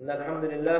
إن الحمد لله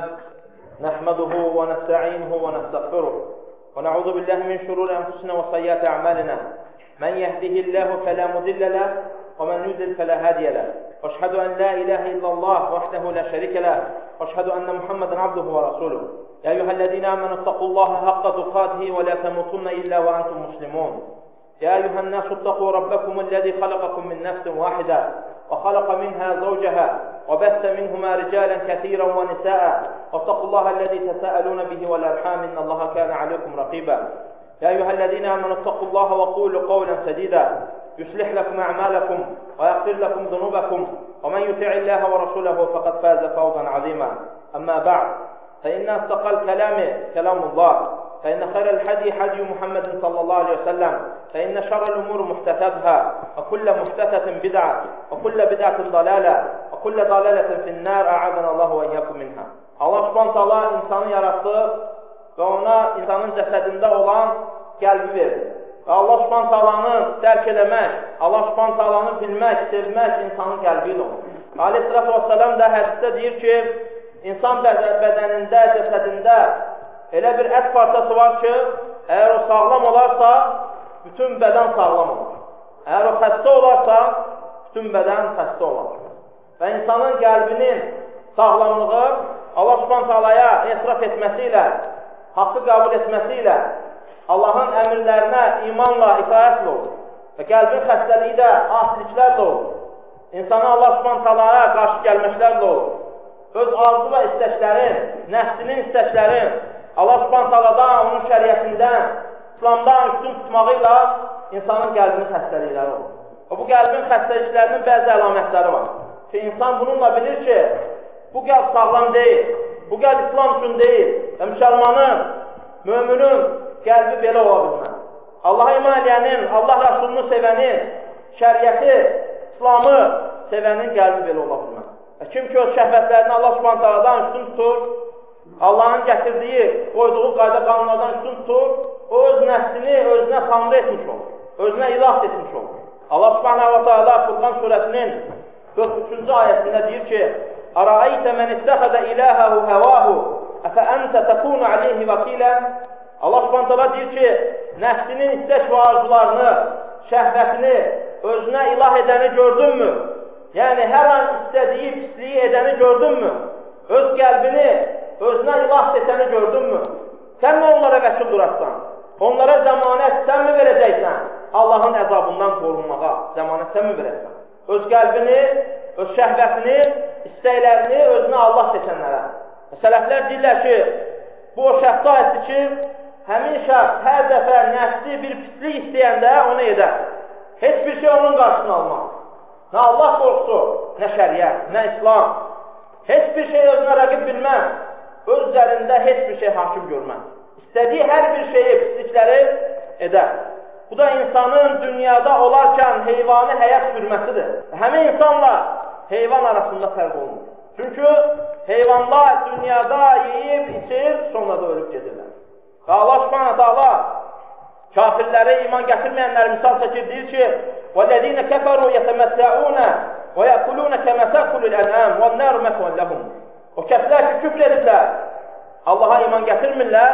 نحمده ونستعينه ونستغفره ونعوذ بالله من شرور أنفسنا وسيئات أعمالنا من يهده الله فلا مضل له ومن يضلل فلا هادي له وأشهد أن لا إله إلا الله وحده لا شريك له وأشهد أن محمدا عبده ورسوله يا أيها الذين آمنوا اتقوا الله حق تقاته ولا تموتن إلا وأنتم مسلمون يا أيها الناس اتقوا ربكم الذي خلقكم من نفس واحدة وخلق منها زوجها وبث منهما رجالا كثيرا ونساء واتقوا الله الذي تساءلون به والأرحام إن الله كان عليكم رقيبا يا أيها الذين آمنوا اتقوا الله وقولوا قولا سديدا يصلح لكم أعمالكم ويغفر لكم ذنوبكم ومن يطع الله ورسوله فقد فاز فوزا عظيما أما بعد فإن أصدق الكلام كلام الله فإن خير الحدي حدي محمد صلى الله عليه وسلم فإن شر الأمور محدثاتها وكل محدثة بدعة وكل بدعة ضلالة وكل ضلالة في النار أعاذنا الله وإياكم منها. Allah Subhanahu taala insanı yarattı ve ona insanın cəsədində olan qəlbi verdi. Və Allah Subhanahu taalanı dərk eləmək, Allah Subhanahu taalanı bilmək, sevmək insanın qəlbi ilə olur. Aleyhissalatu vesselam da hədisdə deyir ki, insan bədənində, cəsədində elə bir ət parçası var ki, əgər o sağlam olarsa, bütün bədən sağlam olur. Əgər o xəstə olarsa, bütün bədən xəstə olar. Və insanın qəlbinin sağlamlığı Allah Subhanahu taalaya etiraf etməsi ilə, haqqı qəbul etməsi ilə, Allahın əmrlərinə imanla, itaətlə olur. Və qəlbin xəstəliyi də asiliklərlə olur. İnsana Allah Subhanahu taalaya qarşı gəlməklərlə olur. Öz arzu və istəklərin, nəfsinin istəklərin, Allah Subhanahu taaladan, onun şəriətindən, İslamdan üstün tutmağıyla insanın qəlbinin xəstəlikləri olur. Və bu qəlbin xəstəliklərinin bəzi əlamətləri var. Ki, insan bununla bilir ki, bu qəlb sağlam deyil, bu qəlb İslam üçün deyil və müsəlmanın, müminin qəlbi belə ola bilməz. Allaha iman eləyənin, Allah Rəsulunu sevənin, şəriəti, İslamı sevənin qəlbi belə ola bilməz. Və kim ki, öz şəhvətlərini Allah Subhanahu taaladan üstün tutur, Allahın gətirdiyi, qoyduğu qayda qanunlardan üstün tutur, o öz nəfsini özünə tanrı etmiş olur, özünə ilah etmiş olur. Allah Subhanahu taala Furqan surəsinin 43-cü ayəsində deyir ki, Ərəaytə mən istəxədə iləhəhu həvahu, əfə əntə təkunu aleyhi vəkilə. Allah Subhanahu taala deyir ki, nəfsinin istək və arzularını, şəhvətini özünə ilah edəni gördünmü? Yəni, hər an istədiyi pisliyi edəni gördünmü? Öz qəlbini özünə ilah desəni gördünmü? Sən mi onlara vəkil durarsan? Onlara zəmanət sən mi verəcəksən? Allahın əzabından qorunmağa zəmanət sən mi verəcəksən? Öz qəlbini, öz şəhvətini, istəklərini özünə Allah desənlərə. Sələflər deyirlər ki, bu o şəxsə aiddir ki, həmin şəxs hər dəfə nəfsi bir pislik istəyəndə onu edər. Heç bir şey onun qarşısını almaz. Nə Allah qorxusu, nə şəriət, nə İslam. Heç bir şey özünə rəqib bilməz. Öz üzərində heç bir şey hakim görməz. İstədiyi hər bir şeyi, pislikləri edər. Bu da insanın dünyada olarkən heyvani həyat sürməsidir. Həmin insanla heyvan arasında fərq olmur. Çünki heyvanlar dünyada yeyib, içir, sonra da ölüb gedirlər. Və Allah Subhanahu taala kafirləri, iman gətirməyənləri misal çəkir, deyir ki, وَالَّذِينَ كَفَرُوا يَتَمَتَّعُونَ وَيَأْكُلُونَ كَمَا تَأْكُلُ الْأَنْعَامُ وَالنَّارُ مَثْوًى لَهُمْ. O kəslər ki, küfr edirlər, Allaha iman gətirmirlər,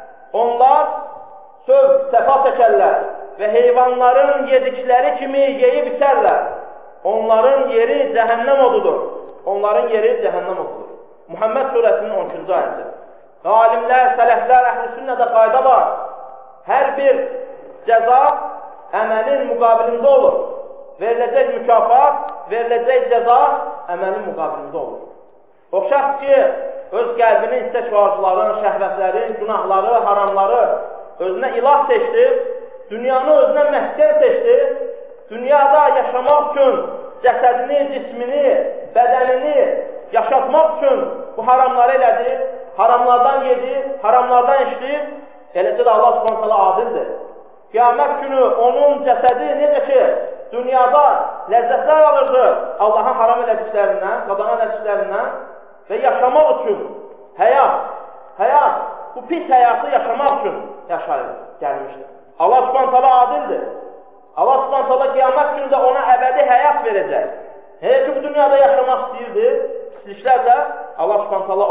onlar söv, səfa çəkərlər və heyvanların yedikləri kimi yeyib içərlər. Onların yeri cəhənnəm odudur. Onların yeri cəhənnəm odudur. Muhammed surəsinin 13-cü ayəsi. Və alimlər, sələflər, əhl-i sünnədə qayda var. Hər bir cəza əməlin müqabilində olur. Veriləcək mükafat, veriləcək cəza əməlin müqabilində olur. O şəxs ki, öz qəlbinin istək və arzuların, şəhvətlərin, günahları, haramları özünə ilah seçdi, dünyanı özünə məskən seçdi, dünyada yaşamaq üçün cəsədini, cismini, bədənini yaşatmaq üçün bu haramları elədi, haramlardan yedi, haramlardan içdi, eləcə də Allah Subhanahu taala adildir. Qiyamət günü onun cəsədi necə ki, dünyada ləzzətlər alırdı Allahın haram elədiklərindən, qadağan elədiklərindən və yaşamaq üçün həyat, bu pis həyatı yaşamaq üçün yaşayır, gəlmişdir. Allah Subhanahu taala adildir. Allah Subhanahu taala qiyamət günündə ona əbədi həyat verəcək. Heç bu dünyada yaşamaq istəyirdi, pisliklərlə Allah Subhanahu taala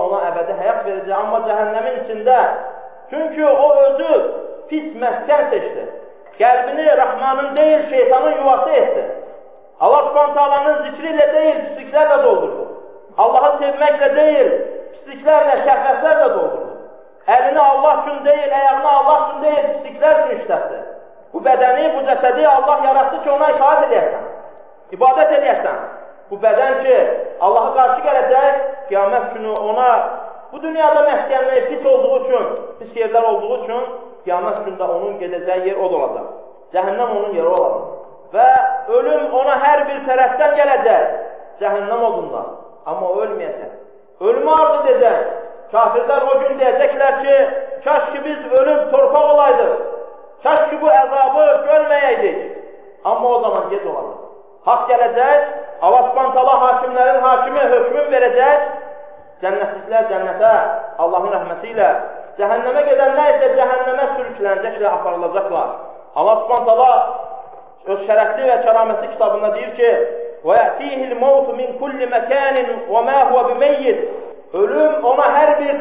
seçdi, amma cəhənnəmin içində. Çünki o özü pis məskən seçdi. Qəlbini Rəhmanın deyil, şeytanın yuvası etdi. Allah Subhanahu zikri ilə deyil, pisliklərlə doldurdu. Allahı sevməklə deyil, pisliklərlə, şəhvətlərlə doldurdu. Əlini Allah üçün deyil, ayağını Allah üçün deyil, pisliklər üçün işlətdi. Bu bədəni, bu cəsədi Allah yaratdı ki, ona itaat edəyəsən, ibadət edəyəsən. Bu bədən ki, Allah'a qarşı gələcək, qiyamət günü ona bu dünyada məskənliyi pis olduğu üçün, pis yerlər olduğu üçün, qiyamət gündə onun gedəcəyi yer od olacaq. Cəhənnəm onun yeri olacaq. Və ölüm ona hər bir tərəfdən gələcək, cəhənnəm odunda. Amma o ölməyəcək. Ölümü arz edəcək. Kafirlər o gün deyəcəklər ki, kaş ki biz ölüm torpaq olaydıq. Kaş ki bu əzabı görməyəydik. Amma o zaman gec olacaq. Haqq gələcək, Allah Subhanahu hakimlərin hakimi hökmün verəcək. Cənnətliklər cənnətə, Allahın rəhməti ilə, cəhənnəmə gedənlər isə cəhənnəmə sürüklənəcəklər, aparılacaqlar. Allah Subhanahu öz şərəfli və kəramətli kitabında deyir ki: "Və yətihi'l mautu min kulli makanin və ma huwa bimeyyit." Ölüm ona hər bir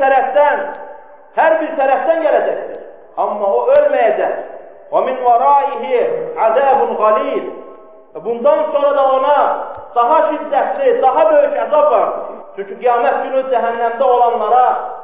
tərəfdən gələcəkdir. Amma o ölməyəcək. "Və min varaihi azabun qalil." Bundan sonra da ona daha şiddətli, daha böyük əzab vardır. Çünki qiyamət günü cəhənnəmdə olanlara,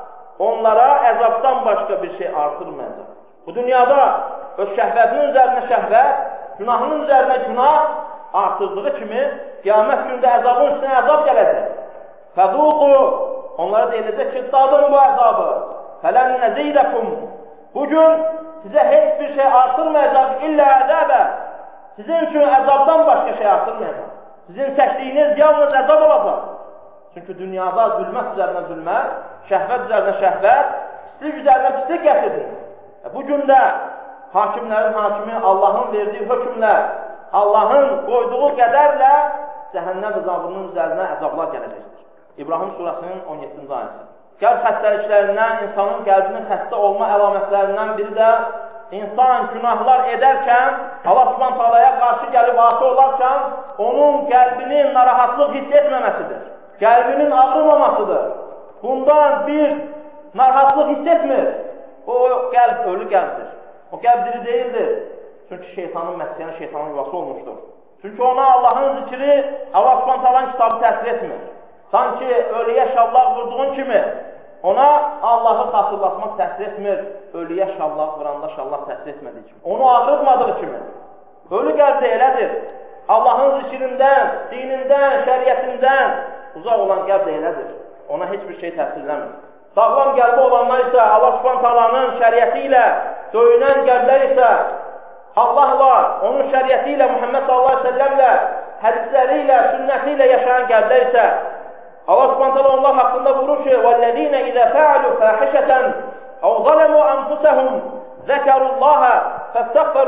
onlara əzabdan başqa bir şey artırmayacaq. Bu dünyada öz şəhvətinin üzərinə şəhvət, günahının üzərinə günah artırdığı kimi, qiyamət gündə əzabın üstünə əzab gələcək. Fəzuqu, onlara deyiləcək ki, dadın bu əzabı. Fələn nəzidəkum. Bugün sizə heç bir şey artırmayacaq, illə əzəbə. Sizin üçün əzabdan başqa şey artırmayacaq. Sizin çəkdiyiniz yalnız əzab olacaq. Çünki dünyada zülmət üzərinə zülmət, şəhvət üzərinə şəhvət, pislik üzərinə pislik gətirdiniz. Bu gün də hakimlərin hakimi Allahın verdiyi hökmlə, Allahın qoyduğu qədərlə cəhənnəm əzabının üzərinə əzablar gələcəkdir. İbrahim surəsinin 17-ci ayəsi. Qəlb xəstəliklərindən, insanın qəlbinin xəstə olma əlamətlərindən biri də İnsan günahlar edərkən, Allah Subhanahu qarşı gəlib asi olarkən, onun qəlbinin narahatlıq hiss etməməsidir. Qəlbinin ağrımamasıdır. Bundan bir narahatlıq hiss etmir. O qəlb ölü qəlbdir. O qəlb diri deyildir. Çünki şeytanın məskəni, şeytanın yuvası olmuşdur. Çünki ona Allahın zikri, Allah Subhanahu kitabı təsir etmir. Sanki ölüyə şallaq vurduğun kimi, ona Allahı xatırlatmaq təsir etmir, ölüyə şallaq vuranda şallaq təsir etmədiyi kimi. Onu ağrıtmadığı kimi. Ölü qəlb də elədir. Allahın zikrindən, dinindən, şəriyyətindən uzaq olan qəlb də elədir. Ona heç bir şey təsirləmir. Sağlam qəlbi olanlar isə Allah Subhanahu şəriyyəti ilə döyünən qəlblər isə Allahla, onun şəriyyəti ilə, Muhammed sallallahu əleyhi və səlləmlə, hədisləri ilə, sünnəti ilə yaşayan qəlblər isə Allah Subhanahu onlar haqqında buyurur ki: "Vəllezîne izâ fe'alû fâhişeten ev zalemû enfusahum zekarullâhe festagferû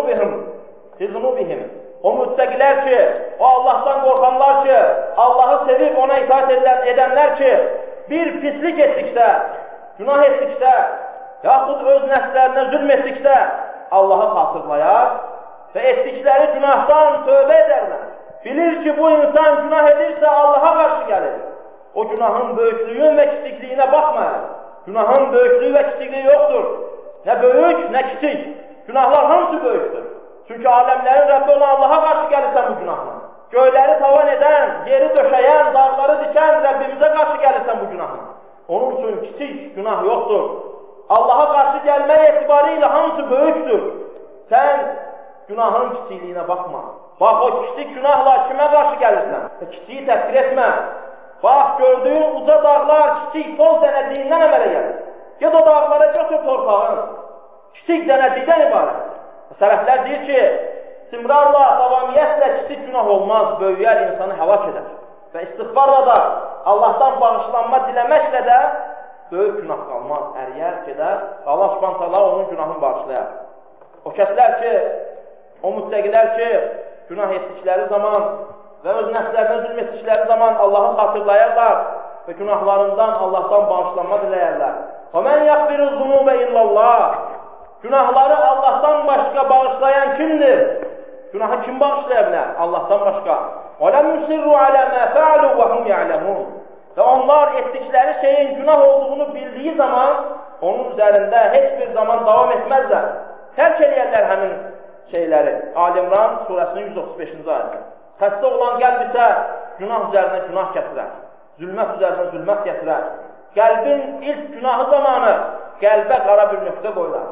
lizunûbihim." O müttəqilər ki, o Allahdan qorxanlar ki, Allahı sevib ona itaat edənlər ki, bir pislik etdiksə, günah etdiksə, yaxud öz nəfslərinə zülm etdiksə, Allahı xatırlayar və etdikləri günahdan tövbə edərlər. Bilir ki, bu insan günah edirsə Allaha qarşı gəlir. O günahın böyüklüyün və kiçikliyinə baxmayır. Günahın böyüklüyü və kiçikliyi yoxdur. Nə böyük, nə kiçik. Günahlar hamısı böyükdür. Çünki aləmlərin Rəbbi ona Allaha qarşı gəlirsən bu günahla. Göyləri tavan edən, yeri döşəyən, dağları dikən Rəbbimizə qarşı gəlirsən bu günahla. Onun üçün kiçik günah yoxdur. Allaha qarşı gəlmək etibarilə hamısı böyükdür. Sən günahın kiçikliyinə baxma. Bax, o kiçik günahla kimə qarşı gəlirsən? Kiçiyi təhqir etmə. Bax, gördüyün uca dağlar kiçik toz dənəciyindən əmələ gəlir. Ged o dağlara götür torpağın. Kiçik dənəcikdən ibarətdir. Sələflər deyir ki, istimrarla, davamiyyətlə kiçik günah olmaz, böyüyər, insanı həlak edər. Və istiğfarla da, Allahdan bağışlanma diləməklə də böyük günah qalmaz, əriyər, gedər və Allah Subhanahu onun günahını bağışlayar. O kəslər ki, o müttəqilər ki, günah etdikləri zaman və öz nəfslərinə zülm etdikləri zaman Allahı xatırlayarlar və günahlarından Allahdan bağışlanma diləyərlər. وَمَنْ يَغْفِرُ الذُّنُوبَ إِلَّا اللّٰهِ Günahları Allahdan başqa bağışlayan kimdir? Günahı kim bağışlaya bilər? Allahdan başqa. وَلَمْ يُسِرُّوا عَلَى مَا فَعَلُوا وَهُمْ يَعْلَمُونَ və onlar etdikləri şeyin günah olduğunu bildiyi zaman, onun üzərində heç bir zaman davam etməzlər. Tərk eləyərlər həmin şeyləri. Ali-İmran surəsinin 135-ci ayəsi. Xəstə olan qəlb isə günah üzərinə günah gətirər. Zülmət üzərinə zülmət gətirər. Qəlbin ilk günahı zamanı qəlbə qara bir nöqtə qoyular.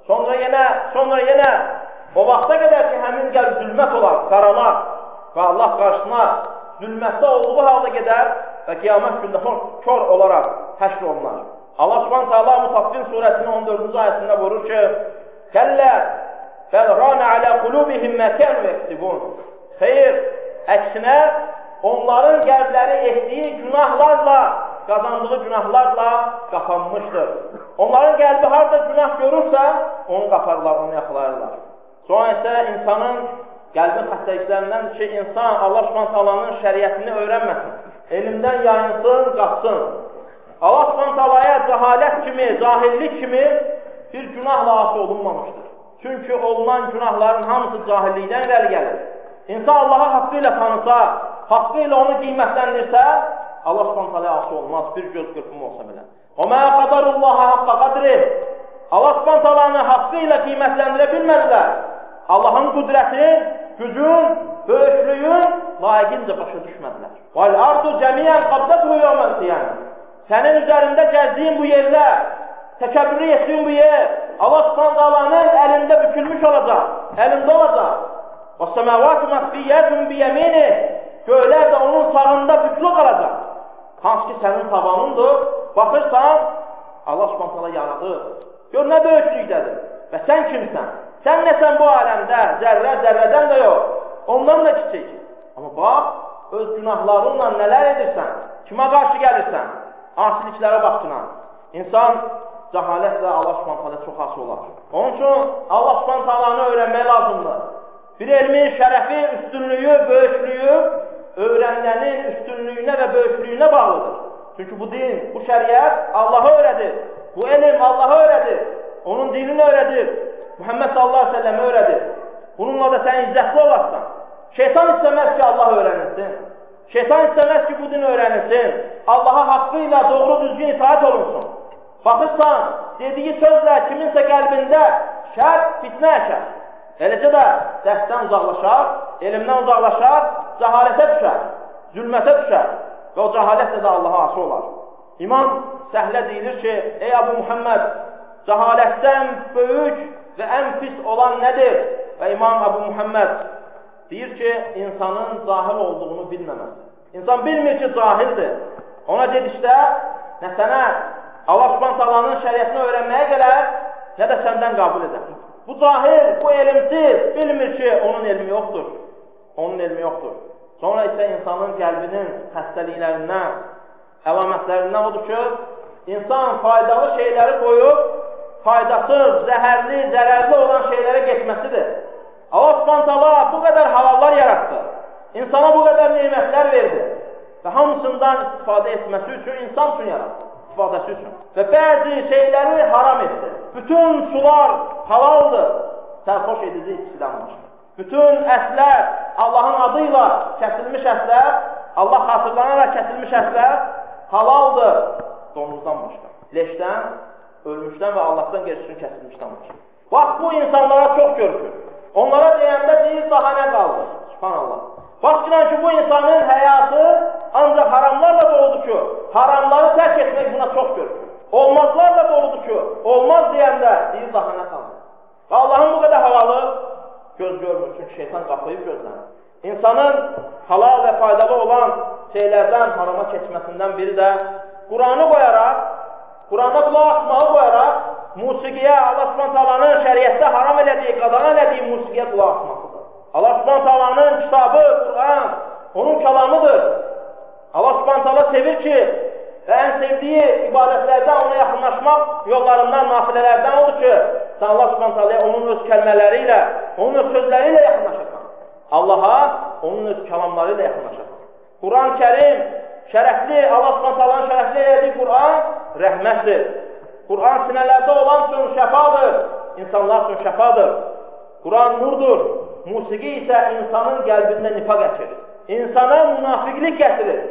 Sonra yenə o vaxta qədər ki, həmin qəlb zülmət olar, qaralar və Allah qarşısına zülmətdə olduğu halda gedər və qiyamət gündə kör olaraq həşr olunar. Allah Subhanahu taala Mutaffifin surəsinin 14-cü ayəsində buyurur ki: "Kəllə bəl rana alə qulubihim mə kanu yeksibun." Xeyr, əksinə onların qəlbləri etdiyi günahlarla, qazandığı günahlarla qapanmışdır. Onların qəlbi harada günah görürsə, onu qaparlar, onu yaxalarlar. Sonra isə insanın qəlbin xəstəliklərindən ki, insan Allah Subhanahu taalanın şəriətini öyrənməsin, elmdən yayınsın, qaçsın. Allah Subhanahu taalaya cəhalət kimi, cahillik kimi bir günahla ası olunmamışdır. Çünki olunan günahların hamısı cahillikdən irəli gəlir. İnsan Allah'a haqqı ilə tanısa, haqqı ilə onu qiymətləndirsə, Allah Subhanahu taalaya ası olmaz, bir göz qırpımı olsa belə. O mə qadarullaha haqqa qadri. Allah Subhanahu taalanı haqqı ilə qiymətləndirə bilmədilər. Allahın qüdrəti, gücün, böyüklüyün layiqincə başa düşmədilər. Vəl ardu cəmiyyən qabdatuhu yevməl qiyamə. Sənin üzərində gəzdiyin bu yerdə, təkəbbürlü etdiyin bu yer, Allah Subhanahu taalanın əlində bükülmüş olacaq, əlində olacaq. Və səməvatu məxfiyyətun biyəmini. Göylər də onun sağında büklü qalacaq. Hansı ki, sənin tavanındır, baxırsan, Allah Subhanahu taala yaradır. Gör, nə böyüklükdədir və sən kimsən? Sən nəsən bu aləmdə? Zərrədən də yox, ondan da kiçik. Amma bax, öz günahlarınla nələr edirsən? Kimə qarşı gəlirsən? Asiliklərə baxsına. İnsan cəhalətlə Allah Subhanahu taala çox ası olar. Onun üçün Allah Subhanahu taalanı öyrənmək lazımdır. Bir elmin şərəfi, üstünlüyü, böyüklüyü öyrənlənin üstünlüyünə və böyüklüyünə bağlıdır. Çünki bu din, bu şəriət Allah'a öyrədir. Bu elm Allah'a öyrədir. Onun dinini öyrədir. Muhammed sallallahu aleyhi ve sellem'e öyrədir. Bununla da sən izzətli olarsan. Şeytan istəməz ki, Allah öyrənilsin. Şeytan istəməz ki, bu din öyrənilsin. Allaha haqqıyla doğru düzgün itaat olunsun. Baxırsan, dediyi sözlə kiminsə qəlbində şər, fitnə əkər. Eləcə də dərsdən uzaqlaşar, elmdən uzaqlaşar, cəhalətə düşər, zülmətə düşər və o cəhalətlə də Allaha ası olar. İmam Səhlə deyilir ki, ey Abu Muhammed, cəhalətdən böyük və ən pis olan nədir? Və İmam Abu Muhammed deyir ki, insanın cahil olduğunu bilməməsi. İnsan bilmir ki, cahildir. Ona dedikdə, nə sənə Allah Subhanahu taalanın şəriətini öyrənməyə gələr, nə də səndən qəbul edər. Bu cahil, bu elmsiz, bilmir ki, onun elmi yoxdur. Onun elmi yoxdur. Sonra isə insanın qəlbinin xəstəliklərindən, əlamətlərindən odur ki, insan faydalı şeyləri qoyub, faydasız, zəhərli, zərərli olan şeylərə getməsidir. Allah Subhanahu taala bu qədər halallar yarattı. İnsana bu qədər nemətlər verdi. Və hamısından istifadə etməsi üçün insan üçün yarattı. İstifadəsi üçün. Və bəzi şeyləri haram etdi. Bütün sular halaldır. Sərxoş edici içkidən başqa. Bütün ətlər, Allahın adıyla kəsilmiş ətlər, Allah xatırlanaraq kəsilmiş ətlər halaldır. Domuzdan başqa. Leşdən, ölmüşdən və Allahdan gerçəkən kəsilmişdən başqa. Bax, bu insanlara çox görükür. Onlara deyəndə deyir, daha nə qaldı? Subhanallah. Baxın ki, bu insanın həyatı ancaq haramlarla doludur ki, haramları tərk etmək buna çox görükür. Olmazlarla doludur ki, olmaz deyəndə deyir, daha nə qaldı? Və Allahın bu qədər halalı göz görmür, çünki şeytan qapıyıb gözlənir. İnsanın halal və faydalı olan şeylərdən harama keçməsindən biri də Qur'anı qoyaraq, Qur'ana qulaq asmağı qoyaraq, musiqiyə, Allah Subhanahu taalanın şəriətdə haram elədiyi, qadağan elədiyi musiqiyə qulaq asmasıdır. Allah Subhanahu taalanın kitabı, Qur'an, onun kəlamıdır. Allah Subhanahu taala sevir ki, və ən sevdiyi ibadətlərdən ona yaxınlaşmaq yollarından, nafilələrdən odur ki, sən Allah Subhanahu taalaya onun öz kəlmələri ilə, onun öz sözləri ilə yaxınlaşasan. Allaha onun öz kəlamları ilə yaxınlaşasan. Quran-ı Kərim, şərəfli, Allah Subhanahu taalanın şərəfli elədiyi Quran rəhmətdir. Quran sinələrdə olan üçün şəfadır, insanlar üçün şəfadır. Quran nurdur, musiqi isə insanın qəlbində nifaq əkir. İnsana münafiqlik gətirir.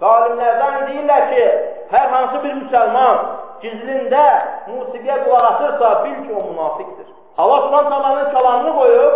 Alimlərdən deyirlər ki, hər hansı bir müsəlman gizlində musiqiyə qulaq asırsa, bil ki, o münafiqdir. Allah Subhanahu kəlamını qoyub,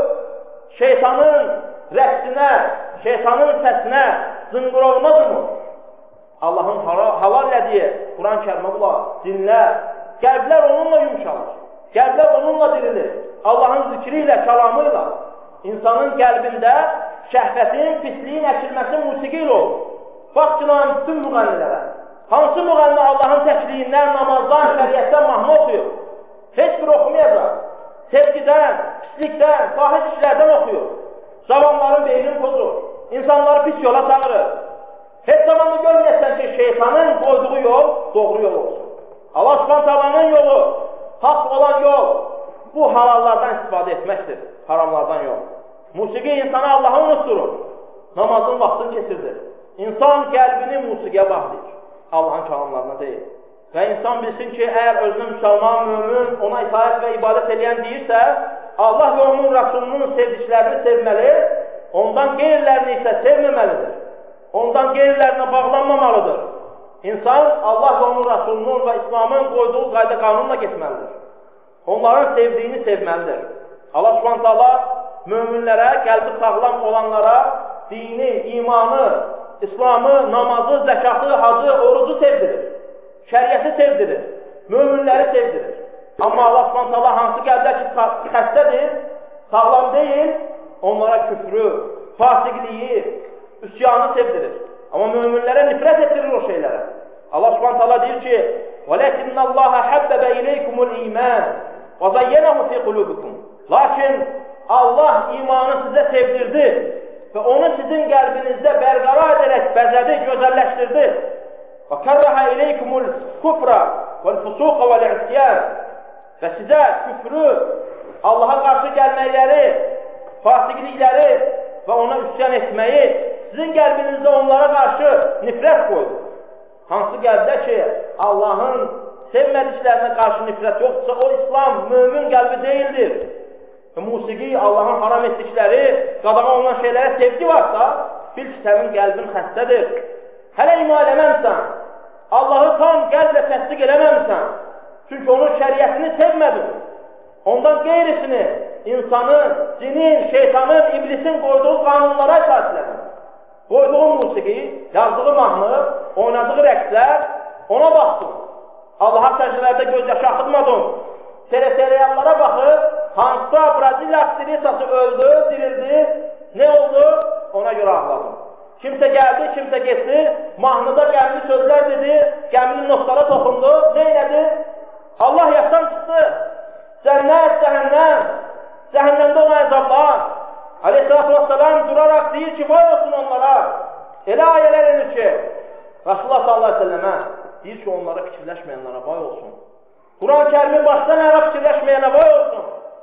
şeytanın rəqsinə, şeytanın səsinə, zınqırovuna durmur. Allahın halal elədiyi Quran-Kərimə qulaq, dinlə, qəlblər onunla yumuşalır, qəlblər onunla dirilir. Allahın zikri ilə, kəlamı ilə insanın qəlbində şəhvətin, pisliyin əkilməsi musiqi ilə olur. Bax ki, bütün müğənnilərə, hansı müğənni Allahın təkliyindən, namazdan, şəriətdən mahnı oxuyur? Heç bir oxumayacaq. Sevgidən, pislikdən, fahiş işlərdən oxuyur. Zamanların beynini pozur, insanları pis yola çağırır. Heç zamanda görməyəsən ki, şeytanın qoyduğu yol doğru yol olsun. Allah Subhanahu yolu, haqq olan yol, bu halallardan istifadə etməkdir, haramlardan yol. Musiqi insana Allahı unutturur, namazın vaxtını keçirdir. İnsan qəlbini musiqiyə bağlayır, Allahın kəlamlarına deyil. Və insan bilsin ki, əgər özünü müsəlman, mümin, ona itaət və ibadət edən deyirsə, Allah və onun Rasulunun sevdiklərini sevməli, ondan qeyrilərini isə sevməməlidir. Ondan qeyrilərinə bağlanmamalıdır. İnsan Allah və onun Rasulunun və İslamın qoyduğu qayda qanunla getməlidir. Onların sevdiyini sevməlidir. Allah Subhanahu möminlərə, qəlbi sağlam olanlara dini, imanı, İslamı, namazı, zəkatı, hacı, orucu sevdirir. Şəriəti sevdirir. Möminləri sevdirir. Amma Allah Subhanahu hansı qəlbdə ki xəstədir, sağlam deyil, onlara küfrü, fasiqliyi, üsyanı sevdirir. Amma möminlərə nifrət etdirir o şeylərə. Allah Subhanahu deyir ki: "Velakinna Allaha habbaba ilaykumul iman və zayyanahu fi qulubikum." Lakin Allah imanı sizə sevdirdi və onu sizin qəlbinizdə bərqərar edərək bəzədi, gözəlləşdirdi. Və kərrəhə iləykumul kufra vəl-fusuqa vəl-isyan. Və sizə küfrü, Allaha qarşı gəlməkləri, fasiqlikləri və ona üsyan etməyi, sizin qəlbinizdə onlara qarşı nifrət qoydu. Hansı qəlbdə ki, Allahın sevmədiklərinə qarşı nifrət yoxdursa, o İslam, mömin qəlbi deyildir. Və musiqi, Allahın haram etdikləri, qadağa olan şeylərə sevgi varsa, bil ki, sənin qəlbin xəstədir. Hələ iman eləməmsən, Allahı tam qəlblə təsdiq eləməmsən, çünki onun şəriətini sevmədin, ondan qeyrisini, insanın, cinin, şeytanın, iblisin qoyduğu qanunlara itaat elədin. Qoyduğu musiqi, yazdığı mahnı, oynadığı rəqslər, ona baxdın. Allaha səcdələrdə göz yaşı axıtmadın. Seriallara baxıb, hansısa Braziliya aktrisası öldü, dirildi, nə oldu? Ona görə ağladın. Kimsə gəldi, kimsə getdi, mahnıda qəmli sözlər dedi, qəmli notlara toxundu, nə elədi? Allah yasdan çıxdı. Cənnət, cəhənnəm, cəhənnəmdə olan əzablar. Aleyhissalatu vesselam duraraq deyir ki, vay olsun onlara. Elə ayələr edir ki, Rasulullah sallallahu aleyhi ve sellemə deyir ki, onlara fikirləşməyənlara vay olsun. Quran-Kərimin başdan ayağa fikirləşməyənə vay olsun.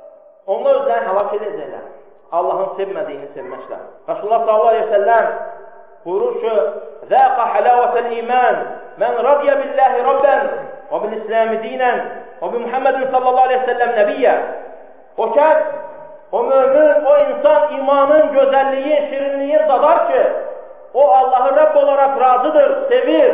Onlar özlərini həlak edəcəklər. Allahın sevmədiyini sevməklə. Rasulullah sallallahu aleyhi ve sellem buyurur ki, Zəqa halavətəl iman, mən radiyə billahi rabben, və bil-İslami dinən, və bi Muhammedin sallallahu aleyhi ve sellem nəbiyyə. O kəs, o mömin, o insan imanın gözəlliyi, şirinliyi dadar ki, o Allahı Rəbb olaraq razıdır, sevir.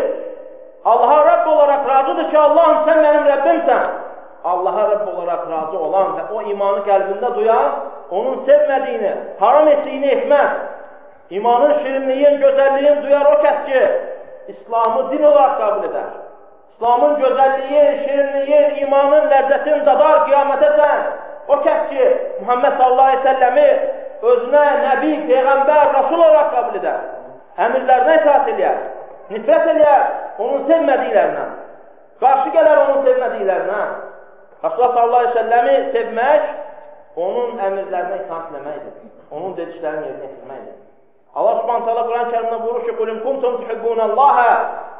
Allaha Rəbb olaraq razıdır ki, Allahım sən mənim Rəbbimsən. Allaha Rəbb olaraq razı olan və o imanı qəlbində duyan, onun sevmədiyini, haram etdiyini etməz. İmanın şirinliyin, gözəlliyin duyar o kəs ki, İslamı din olaraq qəbul edər. İslamın gözəlliyin, şirinliyin, imanın ləzzətini dadar qiyamətəsən. O kəs ki, Muhammed sallallahu aleyhi ve selləmi özünə nəbi, peyğəmbər, rasul olaraq qəbul edər. Əmirlərinə itaat eləyər, nifrət eləyər onun sevmədiklərinə, qarşı gələr onun sevmədiklərinə. Rasulullah sallallahu aleyhi ve selləmi sevmək, onun əmirlərinə itaat eləməkdir, onun dediklərini yerinə yetirməkdir. Allah Subhanahu Quran-Kərimdə buyurur ki, "Qul in kuntum tuhibbunallaha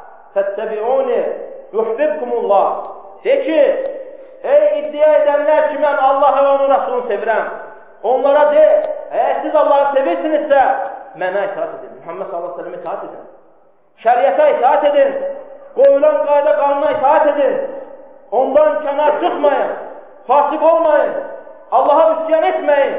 fattabi'uni yuhibbukumullah." De ki, ey iddia edənlər ki, mən Allahı və onun Rasulunu sevirəm. Onlara de, əgər siz Allahı sevirsinizsə, mənə itaat edin. Muhammed sallallahu aleyhi ve sellem itaat edin. Şəriətə itaat edin. Qoyulan qayda qanuna itaat edin. Ondan kənar çıxmayın. Fasıq olmayın. Allaha üsyan etməyin.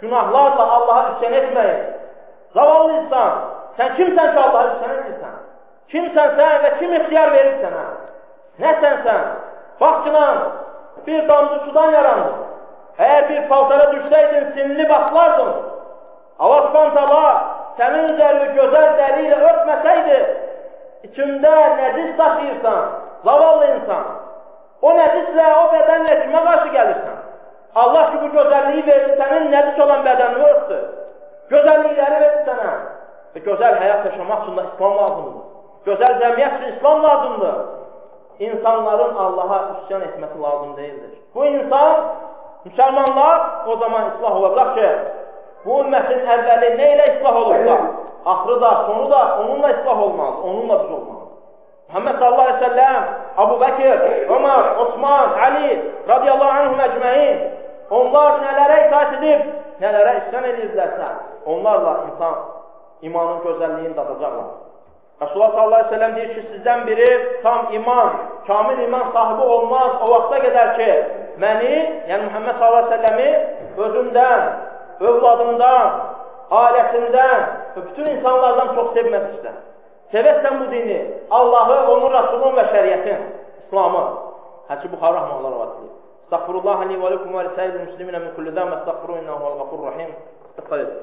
Günahlarla Allaha üsyan etməyin. Zavallı insan, sən kimsən ki Allaha üsyan edirsən? Kimsən sən və kim ixtiyar verir sənə? Nəsən sən? Baxçılan bir damcı sudan yarandın. Əgər bir paltara düşsəydin, sinli baslardın. Allah Subhanahu taala sənin üzərini gözəl dəri ilə örtməsəydi, içində nəcis daşıyırsan, zavallı insan. O nəcislə, o bədənlə kimə qarşı gəlirsən? Allah ki, bu gözəlliyi verir, sənin nəcis olan bədənini örtdü. Gözəllikləri verir sənə. Və gözəl həyat yaşamaq üçün İslam lazımdır. Gözəl cəmiyyət üçün İslam lazımdır. İnsanların Allaha üsyan etməsi lazım deyildir. Bu insan, müsəlmanlar o zaman islah olacaq ki, bu ümmətin əvvəli nə ilə islah olursa, axırı da, sonu da onunla islah olmaz, onunla biz olmaz. Muhammed sallallahu aleyhi ve sellem, Abu Bekir, Ömer, Osman, Ali radiyallahu anhum ecmaîn, onlar nələrə itaat edib, nələrə isyan edirlərsə, onlarla insan imanın gözəlliyini dadacaqlar. Resulullah sallallahu aleyhi ve sellem deyir ki, sizdən biri tam iman, kamil iman sahibi olmaz o vaxta qədər ki, məni, yəni Muhammed sallallahu aleyhi ve sellemi özündən, övladından, ailəsindən və bütün insanlardan çox sevməmişlər. Sevəsən bu dini, Allahı, onun Rasulun və şəriyyətin, İslamı. Həki Buxarı rəhməllər vasili. Estağfurullah li və lekum və lisəyyid müsliminə min kulli zəm, estağfuru innəhu vəl-ğafurur rahim. İstəqalit.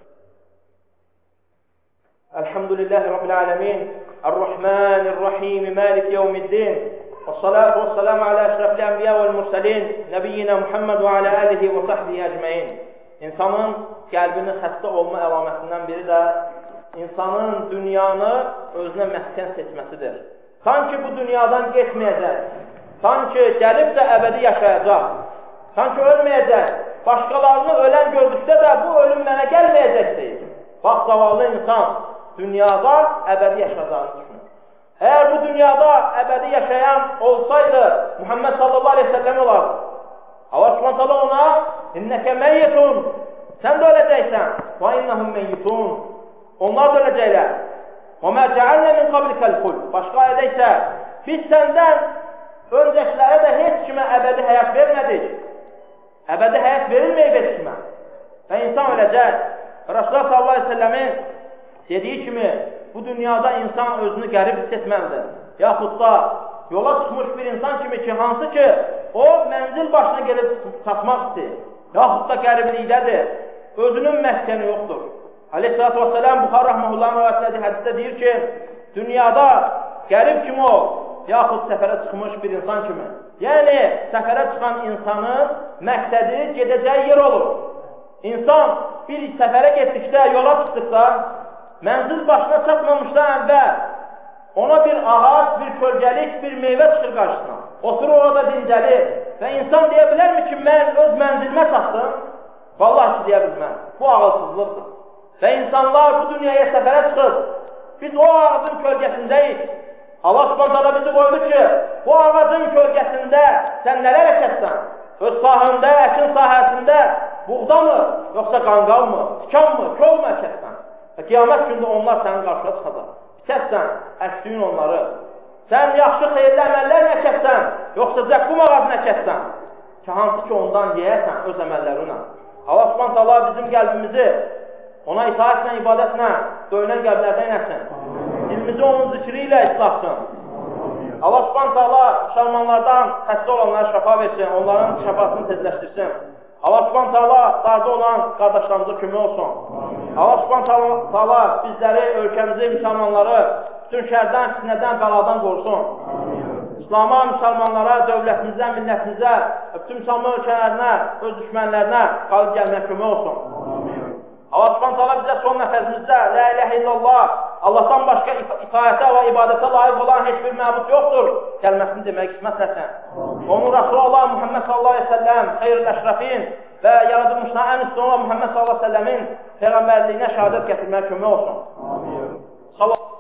Elhamdülillahi Rabbil alemin, Ar-Rahmanir-Rahim, Malik yevmiddin. Vessalatu vesselamu ala eşrefli enbiya vel-mursalin, Nebiyyina Muhammed və ala alihi və sahbihi ecmaîn. İnsanın qəlbinin xəstə olma əlamətindən biri də insanın dünyanı özünə məskən seçməsidir. Sanki bu dünyadan getməyəcək, sanki gəlib də əbədi yaşayacaq, sanki ölməyəcək, başqalarını ölən gördükdə də bu ölüm mənə gəlməyəcək deyir. Bax, zavallı insan dünyada əbədi yaşayacağını düşünür. Əgər bu dünyada əbədi yaşayan olsaydı, Muhammed sallallahu aleyhi ve sellem olardı. Allah subhanahu ta'ala ona, İnnəkə məyyitun, sən də öləcəksən, və innəhum məyyitun, onlar da öləcəklər. Və mə cəallə min qablikəl xul, başqa ayədə isə, biz səndən öncəkilərə də heç kimə əbədi həyat vermədik. Əbədi həyat verilməyib heç kimə. Və insan öləcək. Rasulullah sallallahu aleyhi ve sellemin dediyi kimi, bu dünyada insan özünü qərib hiss etməlidir. Yaxud da yola çıxmış bir insan kimi ki, hansı ki, o mənzil başına gəlib çatmaq istəyir. Yaxud da qəriblikdədir. Özünün məskəni yoxdur. Aleyhisselatü vesselam Buxarı rəhməhullahın rəvayətlədiyi hədisdə deyir ki, dünyada qərib kimi o, yaxud səfərə çıxmış bir insan kimi. Yəni, səfərə çıxan insanın məqsədi gedəcəyi yer olur. İnsan bir səfərə getdikdə, yola çıxdıqda, mənzil başına çatmamışda əvvəl ona bir ağac, bir kölgəlik, bir meyvə çıxır qarşısına. Oturur orada dincəlir və insan deyə bilərmi ki, mən öz mənzilimə çatdım? Vallahi ki, deyə bilməm. Bu ağılsızlıqdır. Və insanlar bu dünyaya səfərə çıxır. Biz o ağacın kölgəsindəyik. Allah subhanətələ bizi qoydu ki, bu ağacın kölgəsində sən nələr əkəsən? Öz sahəndə, əkin sahəsində buğda mı, yoxsa qanqal mı, tikan mı, köl mü əkəsən? Və qiyamət gündə onlar sənin qarşıya çıxacaq. Bitəsən, əkdiyin onları. Sən yaxşı xeyirli əməllər əkəsən, yoxsa zəqqum ağacını əkəsən? Ki, hansı ki ondan yeyəsən öz əməllərinə. Allah subhanətələ bizim qəlbimizi ona itaətlə, ibadətlə, döyünən qəlblərdən eləsin. Dilimizi onun zikri ilə islatsın. Allah subhanətələ müsəlmanlardan xəstə olanlara şəfa versin, onların şəfasını tezləşdirsin. Allah subhanətələ darda olan qardaşlarımıza kömək olsun. Allah subhanətələ bizləri, ölkəmizi, müsəlmanları bütün şərdən, fitnədən, bəladan qorusun. İslama, müsəlmanlara, dövlətimizə, millətimizə, bütün müsəlman ölkələrinə, öz düşmənlərinə qalib gəlməyə kömək olsun. Allah subhanətələ bizə son nəfəsimizdə La iləhə illallah, Allahdan başqa itaətə və ibadətə layiq olan heç bir məbud yoxdur kəlməsini demək qismət etsin. Onun Rasulullah Muhammed sallallahu aleyhi ve sellem xeyr-ül əşrəfin və yaradılmışına ən üstün olan Muhammed sallallahu aleyhi ve sellemin peyğəmbərliyinə şəhadət gətirməyə kömək olsun.